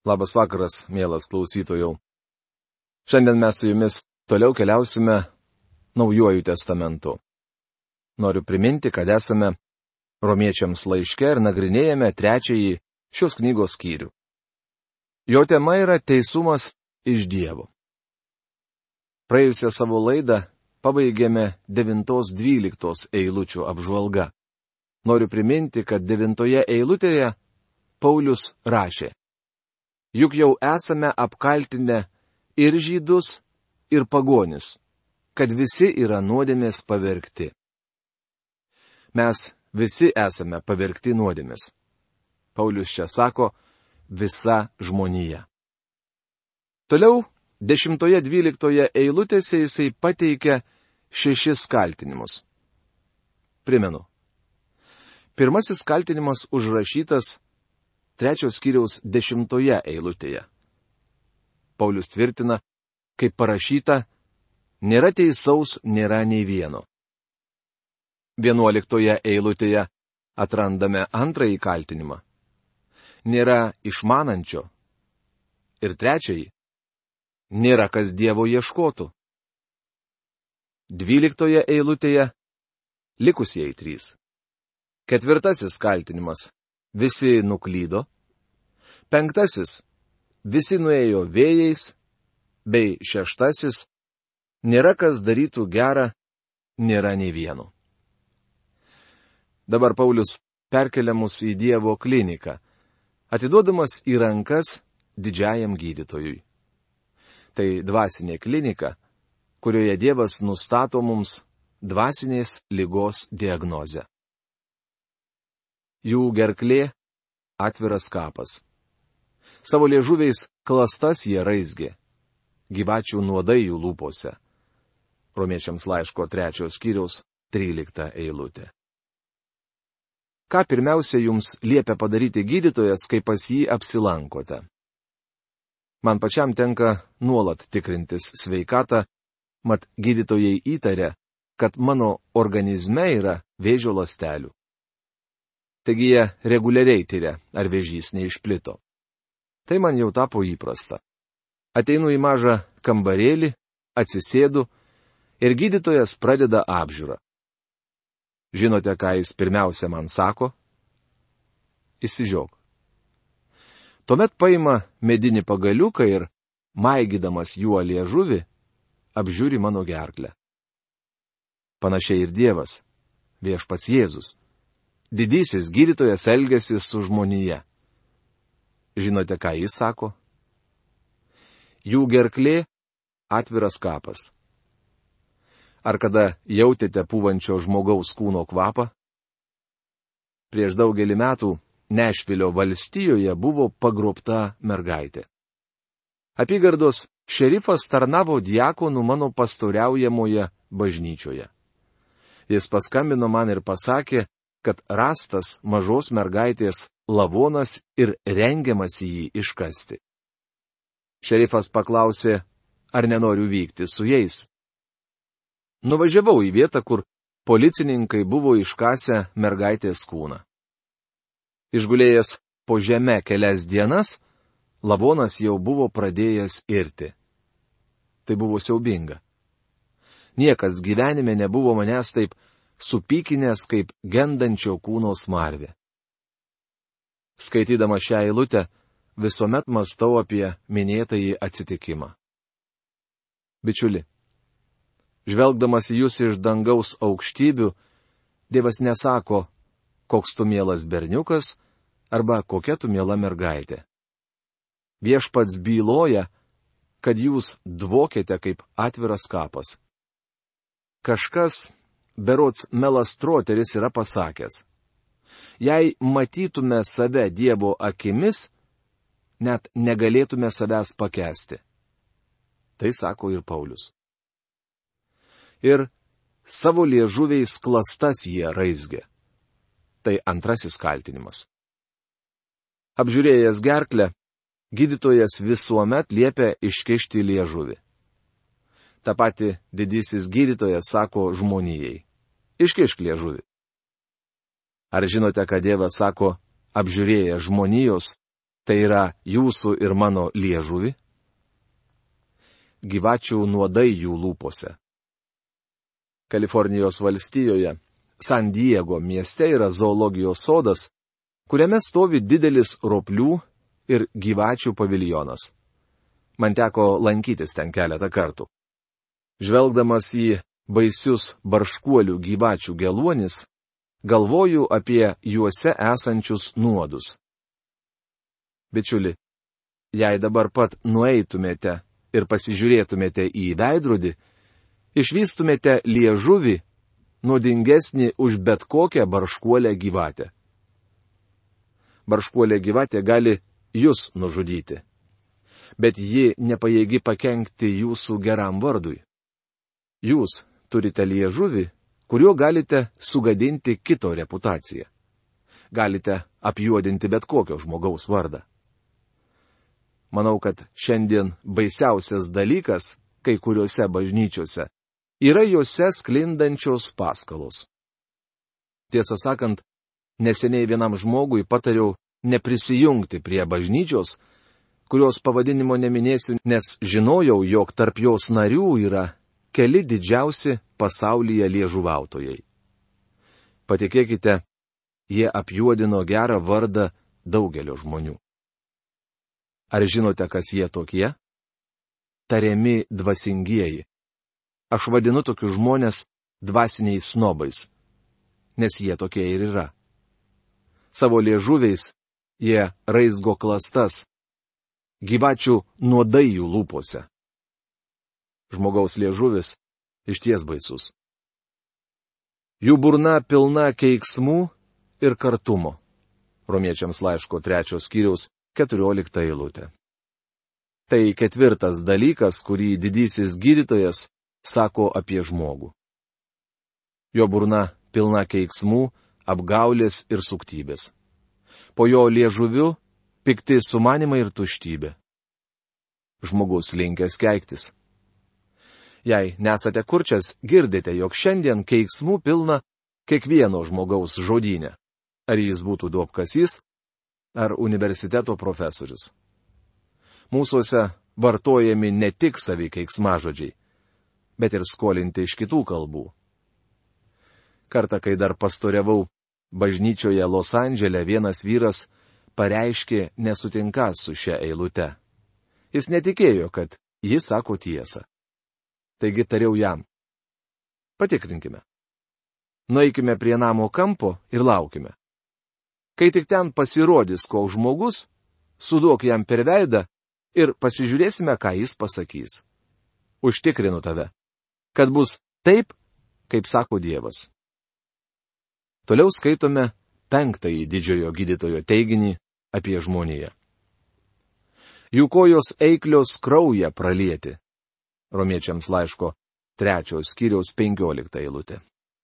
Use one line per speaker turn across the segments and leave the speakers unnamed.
Labas vakaras, mielas klausytojau. Šiandien mes su jumis toliau keliausime Naujuoju testamentu. Noriu priminti, kad esame Romiečiams laiške ir nagrinėjame 3 šios knygos skyrių. Jo tema yra teisumas iš Dievo. Praėjusią savo laidą pabaigėme 9-12 eilučių apžvalga. Noriu priminti, kad 9 eilutėje Paulius rašė: Juk jau esame apkaltinę ir žydus, ir pagonis, kad visi yra nuodėmės pavergti. Mes visi esame pavergti nuodėmės. Paulius čia sako visa žmonija. Toliau 10-12 eilutėse jisai pateikia 6 kaltinimus. Primenu. Pirmasis kaltinimas užrašytas 3 skyriaus 10 eilutėje. Paulius tvirtina, kaip parašyta, nėra teisaus, nėra nei vieno. 11 eilutėje atrandame antrąjį kaltinimą. Nėra išmanančio. Ir 3. Nėra kas Dievo ieškotų. 12 eilutėje likusieji 3. 4 kaltinimas. Visi nuklydo. 5. Visi nuėjo vėjais. Bei 6. Nėra kas darytų gerą, nėra nei vieno. Dabar Paulius perkelia mus į Dievo kliniką, atiduodamas į rankas didžiajam gydytojui. Tai dvasinė klinika, kurioje Dievas nustato mums dvasinės ligos diagnozę. Jų gerklė – atviras kapas. Savo liežuviais klastas jie raizgė. Gyvačių nuodai jų lūpose. Romiečiams laiško 3 skyriaus 13 eilutė. Ką pirmiausia jums liepia padaryti gydytojas, kai pas jį apsilankote? Man pačiam tenka nuolat tikrintis sveikatą, mat gydytojai įtaria, kad mano organizme yra vėžio ląstelių. Taigi jie reguliariai tyria, ar vėžys neišplito. Tai man jau tapo įprasta. Ateinu į mažą kambarėlį, atsisėdu ir gydytojas pradeda apžiūrą. Žinote, ką jis pirmiausia man sako? Išsižiok. Tuomet paima medinį pagaliuką ir, maigydamas juo liežuvį, apžiūri mano gerklę. Panašiai ir Dievas, viešpats Jėzus. Didysis gydytojas elgiasi su žmonija. Žinote, ką jis sako? Jų gerklė – atviras kapas. Ar kada jautėte pūvančio žmogaus kūno kvapą? Prieš daugelį metų Nešvilio valstijoje buvo pagrobta mergaitė. Apygardos šerifas tarnavo diakonu mano pastoriaujamoje bažnyčioje. Jis paskambino man ir pasakė, kad rastas mažos mergaitės lavonas ir rengiamas jį iškasti. Šerifas paklausė, ar nenoriu vykti su jais. Nuvažiavau į vietą, kur policininkai buvo iškasę mergaitės kūną. Išgulėjęs po žeme kelias dienas, lavonas jau buvo pradėjęs irti. Tai buvo siaubinga. Niekas gyvenime nebuvo manęs taip supykinęs kaip gendančio kūno smarvė. Skaitydama šią eilutę, visuomet mąstau apie minėtąjį atsitikimą. Bičiuli, žvelgdamas į jūs iš dangaus aukštybių, Dievas nesako, koks tu mielas berniukas arba kokia tu miela mergaitė. Viešpats byloja, kad jūs dvokėte kaip atviras kapas. Kažkas, berods Melastroteris, yra pasakęs: jei matytume save Dievo akimis, net negalėtume savęs pakęsti. Tai sako ir Paulius. Ir savo liežuviais klastas jie raizgė. Tai antrasis kaltinimas. Apžiūrėjęs gerklę, gydytojas visuomet liepia iškišti liežuvį. Ta pati didysis gydytojas sako žmonijai: iškišk liežuvį. Ar žinote, kad Dievas sako, apžiūrėję žmonijos, Tai yra jūsų ir mano liežuvi? Gyvačių nuodai jų lūpose. Kalifornijos valstijoje, San Diego mieste yra zoologijos sodas, kuriame stovi didelis roplių ir gyvačių paviljonas. Man teko lankytis ten keletą kartų. Žvelgdamas į baisius barškuolių gyvačių geluonis, galvoju apie juose esančius nuodus. Bičiuli, jei dabar pat nueitumėte ir pasižiūrėtumėte į veidrodį, išvystumėte liežuvį nuodingesnį už bet kokią barškuolę gyvatę. Barškuolė gyvatė gali jūs nužudyti, bet ji nepajėgi pakenkti jūsų geram vardui. Jūs turite liežuvį, kuriuo galite sugadinti kito reputaciją. Galite apjuodinti bet kokio žmogaus vardą. Manau, kad šiandien baisiausias dalykas kai kuriuose bažnyčiose yra juose sklindančios paskalos. Tiesą sakant, neseniai vienam žmogui patariau neprisijungti prie bažnyčios, kurios pavadinimo neminėsiu, nes žinojau, jog tarp jos narių yra keli didžiausi pasaulyje liežuvautojai. Patikėkite, jie apjuodino gerą vardą daugelio žmonių. Ar žinote, kas jie tokie? Tariami dvasingieji. Aš vadinu tokius žmonės dvasiniais snobais, nes jie tokie ir yra. Savo liežuviais jie raizgo klastas, gyvačių nuodai jų lūpose. Žmogaus liežuvis išties baisus. Jų burna pilna keiksmų ir kartumo. Romiečiams laiško 3 skyriaus 14 eilutė. Tai ketvirtas dalykas, kurį didysis gydytojas sako apie žmogų. Jo burna pilna keiksmų, apgaulės ir suktybės. Po jo liežuviu pikti sumanimai ir tuštybė. Žmogus linkęs keiktis. Jei nesate kurčias, girdite, jog šiandien keiksmų pilna kiekvieno žmogaus žodyne. Ar jis būtų duobkasys, ar universiteto profesorius. Mūsuose vartojami ne tik savi keiksmažodžiai, bet ir skolinti iš kitų kalbų. Kartą, kai dar pastoriavau bažnyčioje Los Andžele, vienas vyras pareiškė nesutinkąs su šia eilute. Jis netikėjo, kad jis sako tiesą. Taigi tariau jam: patikrinkime. Nueikime prie namo kampo ir laukime. Kai tik ten pasirodys koks žmogus, suduok jam per veidą ir pasižiūrėsime, ką jis pasakys. Užtikrinu tave, kad bus taip, kaip sako Dievas. Toliau skaitome 5 didžiojo gydytojo teiginį apie žmoniją. Jų kojos eiklios kraują pralieti. Romiečiams laiško 3 skyriaus 15 eilutė.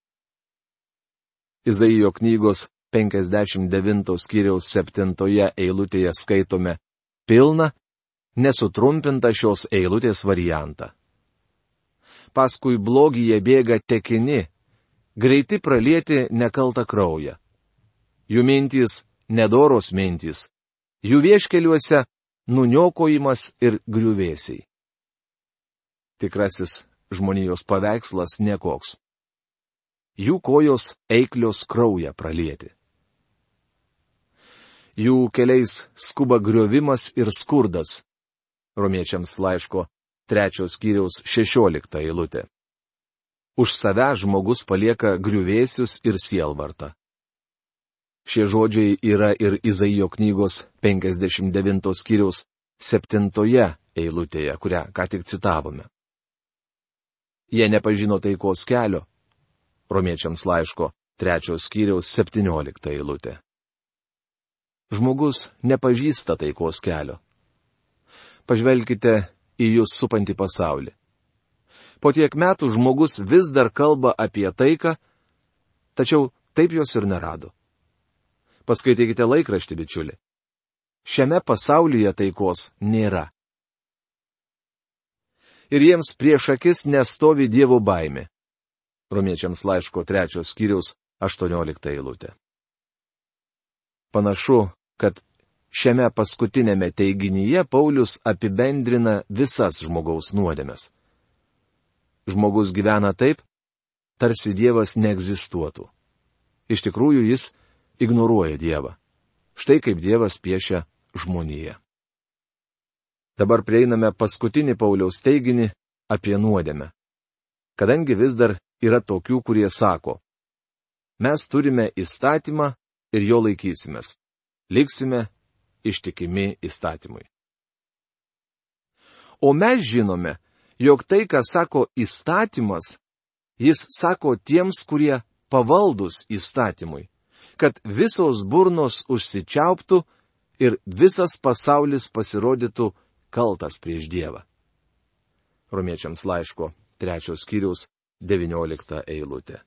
Izaijo knygos 59 skyriaus 7 eilutėje skaitome pilną, nesutrumpintą šios eilutės variantą. Paskui blogį jie bėga tekini, greiti pralieti nekaltą kraują. Jų mintys nedoros mintys, jų vieškeliuose nuniokojimas ir griuvėsiai. Tikrasis žmonijos paveikslas nekoks. Jų kojos eiklios kraują pralieti. Jų keliais skuba griovimas ir skurdas. Romiečiams laiško 3 skyriaus 16 eilutė. Už save žmogus palieka griuvėsius ir sielvartą. Šie žodžiai yra ir Izaijo knygos 59 skyriaus 7 eilutėje, kurią ką tik citavome. Jie nepažino taikos kelio. Romiečiams laiško 3 skyriaus 17 eilutė. Žmogus nepažįsta taikos kelio. Pažvelkite į jūs supantį pasaulį. Po tiek metų žmogus vis dar kalba apie taiką, tačiau taip jos ir nerado. Paskaitykite laikraštį, bičiuli. Šiame pasaulyje taikos nėra. Ir jiems prieš akis nestovi Dievo baimė. Romiečiams laiško 3 skyriaus 18 eilutė. Panašu, kad šiame paskutinėme teiginyje Paulius apibendrina visas žmogaus nuodėmes. Žmogus gyvena taip, tarsi Dievas neegzistuotų. Iš tikrųjų, jis ignoruoja Dievą. Štai kaip Dievas piešia žmoniją. Dabar prieiname paskutinį Pauliaus teiginį apie nuodėmę. Kadangi vis dar yra tokių, kurie sako, mes turime įstatymą ir jo laikysimės. Liksime ištikimi įstatymui. O mes žinome, jog tai, ką sako įstatymas, jis sako tiems, kurie pavaldus įstatymui, kad visos burnos užsičiauptų ir visas pasaulis pasirodytų kaltas prieš Dievą. Romiečiams laiško 3 skyriaus 19 eilutė.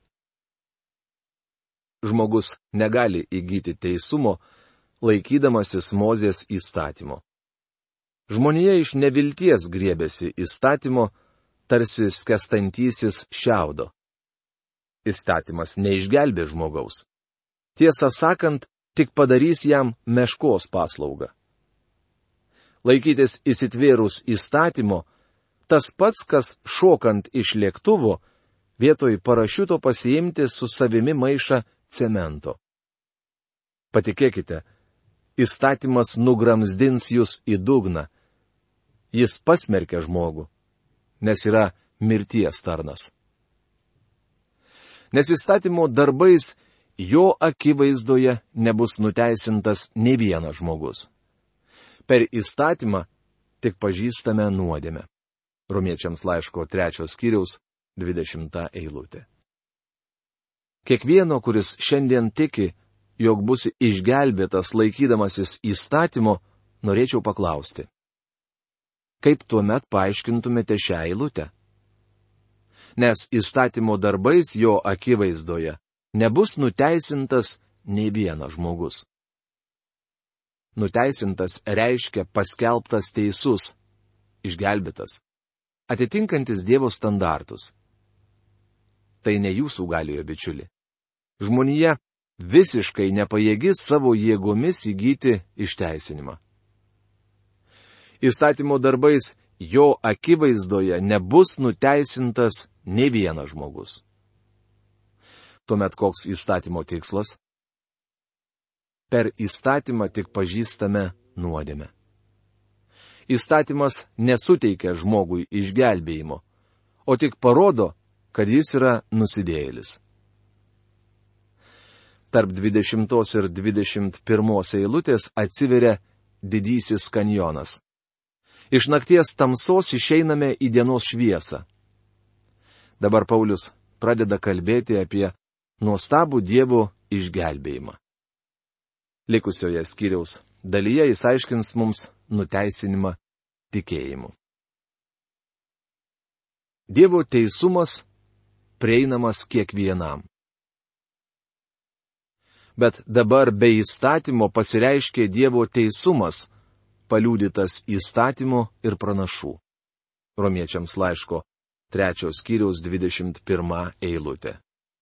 Žmogus negali įgyti teisumo, laikydamasis Mozės įstatymo. Žmonija iš nevilties griebėsi įstatymo, tarsi skęstantysis šiaudo. Įstatymas neišgelbė žmogaus. Tiesą sakant, tik padarys jam meškos paslaugą. Laikytis įsitvėrus įstatymo, tas pats, kas šokant iš lėktuvo, vietoj parašiuto pasiimti su savimi maišą cemento. Patikėkite, įstatymas nugramzdins jūs į dugną. Jis pasmerkia žmogų, nes yra mirties tarnas. Nes įstatymo darbais jo akivaizdoje nebus nuteisintas nei vienas žmogus. Per įstatymą tik pažįstame nuodėmę. Romiečiams laiško 3 skyriaus 20 eilutė. Kiekvieno, kuris šiandien tiki, jog bus išgelbėtas laikydamasis įstatymo, norėčiau paklausti. Kaip tuomet paaiškintumėte šią eilutę? Nes įstatymo darbais jo akivaizdoje nebus nuteisintas nei vienas žmogus. Nuteisintas reiškia paskelbtas teisus, išgelbėtas, atitinkantis Dievo standartus. Tai ne jūsų galioje, bičiuli. Žmonija visiškai nepajėgi savo jėgomis įgyti išteisinimą. Įstatymo darbais jo akivaizdoje nebus nuteisintas nei vienas žmogus. Tuomet koks įstatymo tikslas? Per įstatymą tik pažįstame nuodėmę. Įstatymas nesuteikia žmogui išgelbėjimo, o tik parodo, kad jis yra nusidėjėlis. Tarp 20 ir 21 eilutės atsiveria didysis kanjonas. Iš nakties tamsos išeiname į dienos šviesą. Dabar Paulius pradeda kalbėti apie nuostabų Dievo išgelbėjimą. Likusioje skyriaus dalyje jis aiškins mums nuteisinimą tikėjimu. Dievo teisumas prieinamas kiekvienam. Bet dabar be įstatymo pasireiškė Dievo teisumas, paliudytas įstatymu ir pranašų. Romiečiams laiško 3 skyriaus 21 eilutė.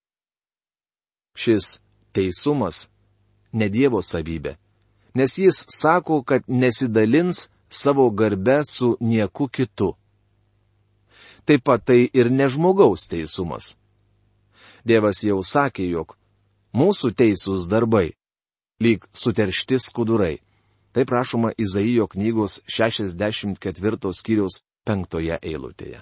Šis teisumas ne Dievo savybė, nes jis sako, kad nesidalins savo garbe su nieku kitu. Taip pat tai ir ne žmogaus teisumas. Dievas jau sakė, jog mūsų teisūs darbai, lyg suteršti skudurai. Taip rašoma Izaijo knygos 64 skyriaus 5 eilutėje.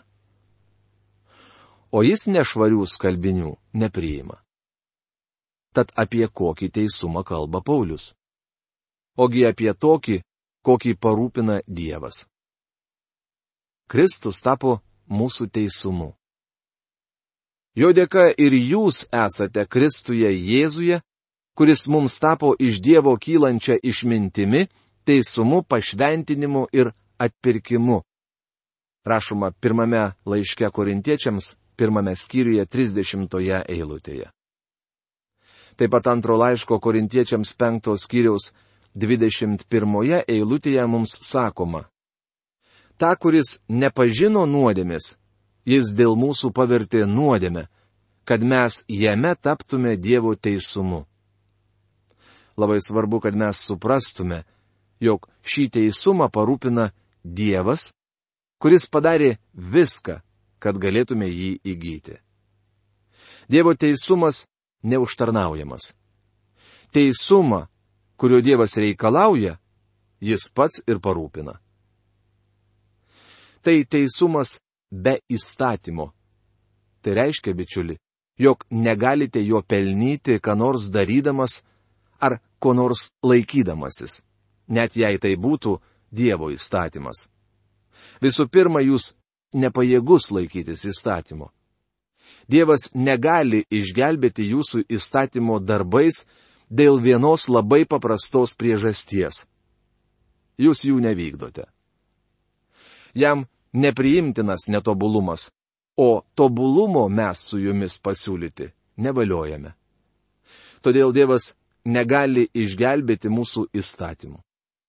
O jis nešvarių skalbinių nepriima. Tad apie kokį teisumą kalba Paulius? Ogi apie tokį, kokį parūpina Dievas. Kristus tapo mūsų teisumu. Jo dėka ir jūs esate Kristuje Jėzuje, kuris mums tapo iš Dievo kylančia išmintimi, teisumu, pašventinimu ir atpirkimu. Rašoma 1 laiške Korintiečiams, 1 skyriuje 30 eilutėje. Taip pat 2 laiško Korintiečiams 5 skyriaus 21 eilutėje mums sakoma: Ta, kuris nepažino nuodėmės, jis dėl mūsų pavertė nuodėmę, kad mes jame taptume Dievo teisumu. Labai svarbu, kad mes suprastume, jog šį teisumą parūpina Dievas, kuris padarė viską, kad galėtume jį įgyti. Dievo teisumas neužtarnaujamas. Teisumą, kurio Dievas reikalauja, jis pats ir parūpina. Tai teisumas be įstatymo. Tai reiškia, bičiuli, jog negalite jo pelnyti, ką nors darydamas ar ko nors laikydamasis, net jei tai būtų Dievo įstatymas. Visų pirma, jūs nepajėgus laikytis įstatymo. Dievas negali išgelbėti jūsų įstatymo darbais dėl vienos labai paprastos priežasties. Jūs jų nevykdote. Jam nepriimtinas netobulumas, o tobulumo mes su jumis pasiūlyti nevaliojame. Todėl Dievas negali išgelbėti mūsų įstatymų.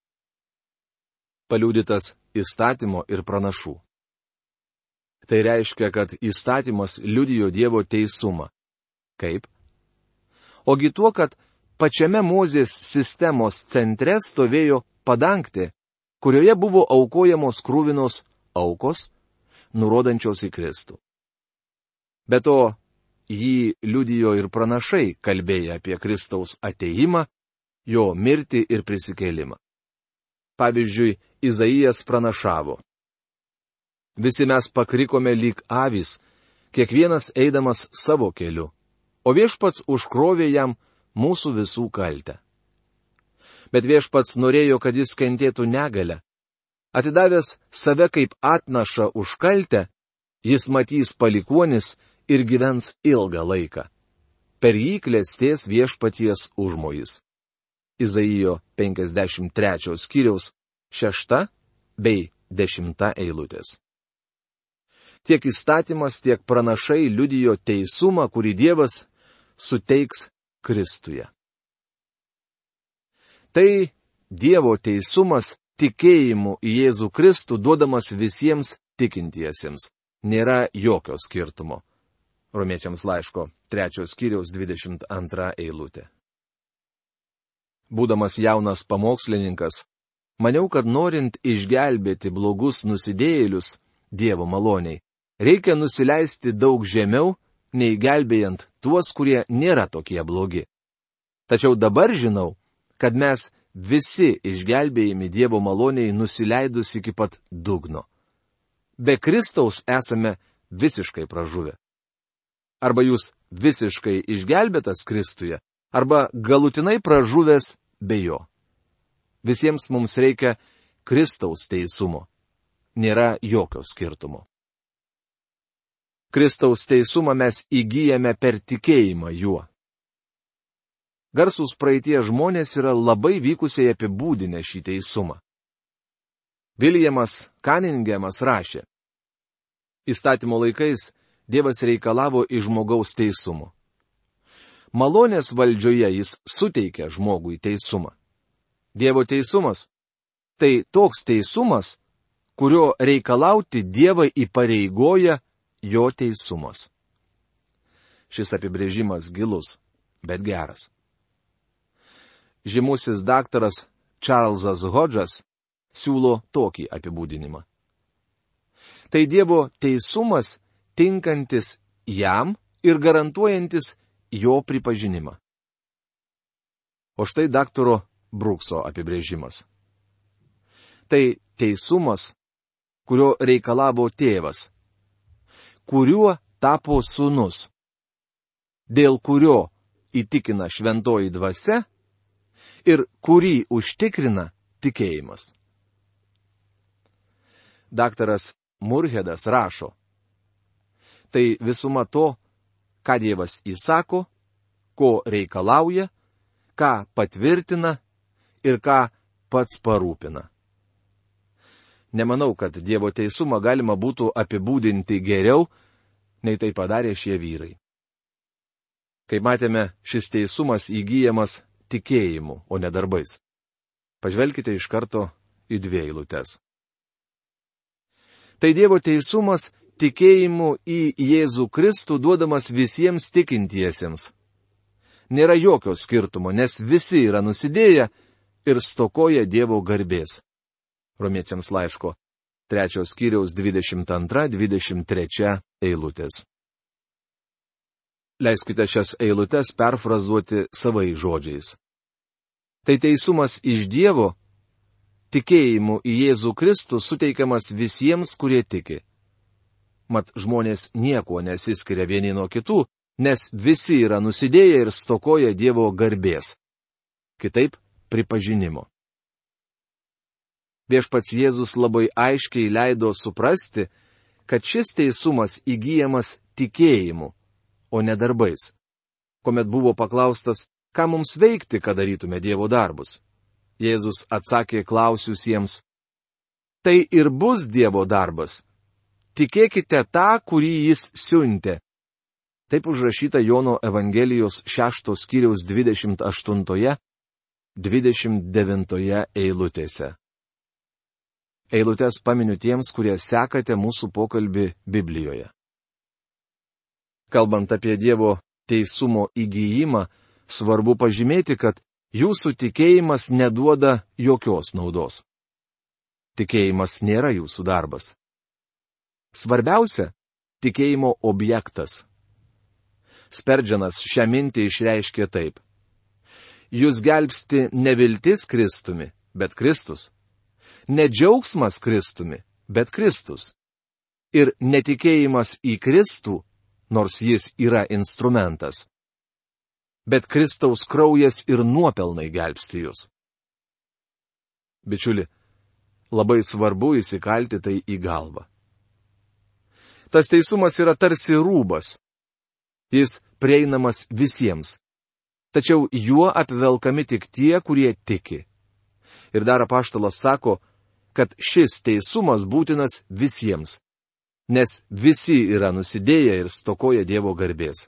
Paliudytas įstatymo ir pranašų. Tai reiškia, kad įstatymas liudijo Dievo teisumą. Kaip? Ogi tuo, kad pačiame Mozės sistemos centre stovėjo padangtė, kurioje buvo aukojamos krūvinos aukos, nurodančios į Kristų. Be to, jį liudijo ir pranašai, kalbėję apie Kristaus atėjimą, jo mirtį ir prisikėlimą. Pavyzdžiui, Izaijas pranašavo: Visi mes pakrikome lyg avys, kiekvienas eidamas savo keliu, o viešpats užkrovė jam mūsų visų kaltę. Bet viešpats norėjo, kad jis kentėtų negalę. Atidavęs save kaip atnašą už kaltę, jis matys palikuonis ir gyvens ilgą laiką. Per jį klestės viešpaties užmojis. Izaijo 53 skyriaus 6 bei 10 eilutės. Tiek įstatymas, tiek pranašai liudijo teisumą, kurį Dievas suteiks Kristuje. Tai Dievo teisumas tikėjimu į Jėzų Kristų duodamas visiems tikintiesiems. Nėra jokio skirtumo. Romiečiams laiško 3 skyriaus 22 eilutė. Būdamas jaunas pamokslininkas, maniau, kad norint išgelbėti blogus nusidėjėlius Dievo maloniai, reikia nusileisti daug žemiau, nei gelbėjant tuos, kurie nėra tokie blogi. Tačiau dabar žinau, kad mes visi išgelbėjami Dievo maloniai nusileidus iki pat dugno. Be Kristaus esame visiškai pražuvę. Arba jūs visiškai išgelbėtas Kristuje, arba galutinai pražuvęs be jo. Visiems mums reikia Kristaus teisumo. Nėra jokio skirtumo. Kristaus teisumą mes įgyjame per tikėjimą juo. Garsūs praeitie žmonės yra labai vykusiai apibūdinę šį teisumą. Viljamas Kaningemas rašė: Įstatymo laikais Dievas reikalavo iš žmogaus teisumo. Malonės valdžioje jis suteikia žmogui teisumą. Dievo teisumas – tai toks teisumas, kurio reikalauti Dievą įpareigoja jo teisumas. Šis apibrėžimas gilus, bet geras. Žymusis daktaras Čarlzas Hodžas siūlo tokį apibūdinimą. Tai Dievo teisumas, tinkantis jam ir garantuojantis jo pripažinimą. O štai daktaro Brukso apibrėžimas. Tai teisumas, kurio reikalavo tėvas, kuriuo tapo sūnus, dėl kurio įtikina šventoji dvasia ir kurį užtikrina tikėjimas. Daktaras Murhedas rašo: Tai visuma to, ką Dievas įsako, ko reikalauja, ką patvirtina ir ką pats parūpina. Nemanau, kad Dievo teisumą galima būtų apibūdinti geriau, nei tai padarė šie vyrai. Kaip matėme, šis teisumas įgyjamas tikėjimu, o ne darbais. Pažvelkite iš karto į 2 eilutes. Tai Dievo teisumas tikėjimu į Jėzų Kristų duodamas visiems tikintiesiems. Nėra jokio skirtumo, nes visi yra nusidėję ir stokoja Dievo garbės. Romiečiams laiško 3 skyriaus 22-23 eilutės. Leiskite šias eilutes perfrazuoti savai žodžiais. Tai teisumas iš Dievo, tikėjimu į Jėzų Kristų suteikiamas visiems, kurie tiki. Mat žmonės nieko nesiskiria vieni nuo kitų, nes visi yra nusidėję ir stokoja Dievo garbės. Kitaip pripažinimo. Viešpats Jėzus labai aiškiai leido suprasti, kad šis teisumas įgyjamas tikėjimu, o ne darbais. Kuomet buvo paklaustas, ką mums veikti, kad darytume Dievo darbus. Jėzus atsakė klausiusiems, tai ir bus Dievo darbas. Tikėkite tą, kurį jis siuntė. Taip užrašyta Jono Evangelijos 6 skyriaus 28-29 eilutėse. Eilutės paminiu tiems, kurie sekate mūsų pokalbį Biblijoje. Kalbant apie Dievo teisumo įgyjimą, svarbu pažymėti, kad jūsų tikėjimas neduoda jokios naudos. Tikėjimas nėra jūsų darbas. Svarbiausia - tikėjimo objektas. Sperdžianas šią mintį išreiškė taip. Jūs gelbsti ne viltis Kristumi, bet Kristus. Ne džiaugsmas Kristumi, bet Kristus. Ir netikėjimas į Kristų, nors jis yra instrumentas. Bet Kristaus kraujas ir nuopelnai gelbsti jūs. Bičiuli, labai svarbu įsikalti tai į galvą. Tas teisumas yra tarsi rūbas. Jis prieinamas visiems. Tačiau juo apvelkami tik tie, kurie tiki. Ir dar apaštalas sako, kad šis teisumas būtinas visiems, nes visi yra nusidėję ir stokoja Dievo garbės.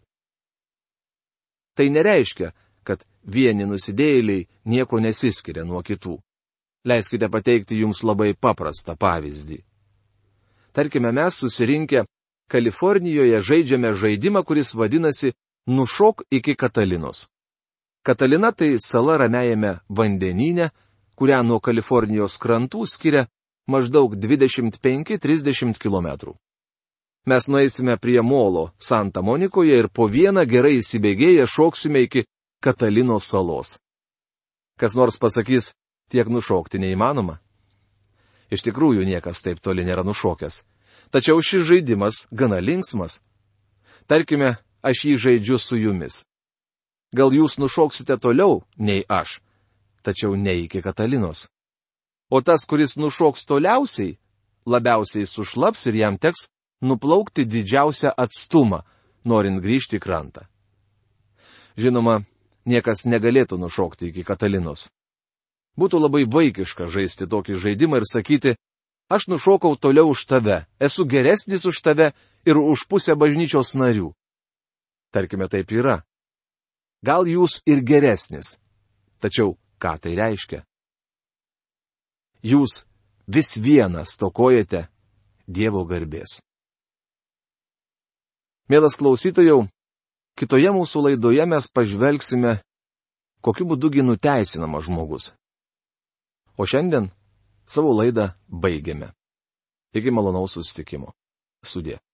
Tai nereiškia, kad vieni nusidėjėliai nieko nesiskiria nuo kitų. Leiskite pateikti jums labai paprastą pavyzdį. Tarkime, mes susirinkę Kalifornijoje žaidžiame žaidimą, kuris vadinasi Nušok iki Katalinos. Katalina tai sala Ramiajame vandenyne, kurią nuo Kalifornijos krantų skiria maždaug 25-30 km. Mes nueisime prie molo Santa Monikoje ir po vieną gerai įsibėgėję šoksime iki Katalinos salos. Kas nors pasakys, tiek nušokti neįmanoma. Iš tikrųjų niekas taip toli nėra nušokęs. Tačiau šis žaidimas gana linksmas. Tarkime, aš jį žaidžiu su jumis. Gal jūs nušoksite toliau nei aš, tačiau ne iki Katalinos. O tas, kuris nušoks toliausiai, labiausiai sušlaps ir jam teks nuplaukti didžiausią atstumą, norint grįžti į krantą. Žinoma, niekas negalėtų nušokti iki Katalinos. Būtų labai vaikiška žaisti tokį žaidimą ir sakyti, aš nušokau toliau už tave, esu geresnis už tave ir už pusę bažnyčios narių. Tarkime, taip yra. Gal jūs ir geresnis. Tačiau ką tai reiškia? Jūs vis viena stokojate Dievo garbės. Mielas klausytojau, kitoje mūsų laidoje mes pažvelgsime, kokiu būdugi nuteisinamas žmogus. O šiandien savo laidą baigiame. Iki malonaus susitikimo. Sudie.